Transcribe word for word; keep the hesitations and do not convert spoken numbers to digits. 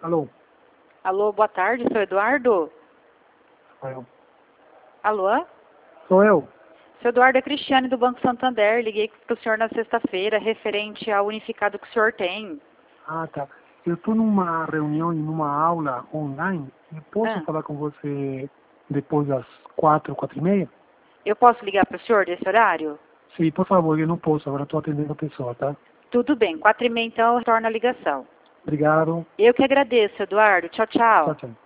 Alô? Alô, boa tarde, seu Eduardo? Sou eu. Alô? Sou eu. Seu Eduardo, é Cristiane do Banco Santander. Liguei para o senhor na sexta-feira, referente ao unificado que o senhor tem. Ah, tá. Eu estou numa reunião e numa aula online. Eu posso Ah, falar com você depois das quatro, quatro e meia? eu posso ligar para o senhor desse horário? Sim, por favor, eu não posso. Agora estou atendendo a pessoa, tá? Tudo bem, quatro e meia então eu retorno a ligação. Obrigado. Eu que agradeço, Eduardo. Tchau, Tchau, tchau. tchau.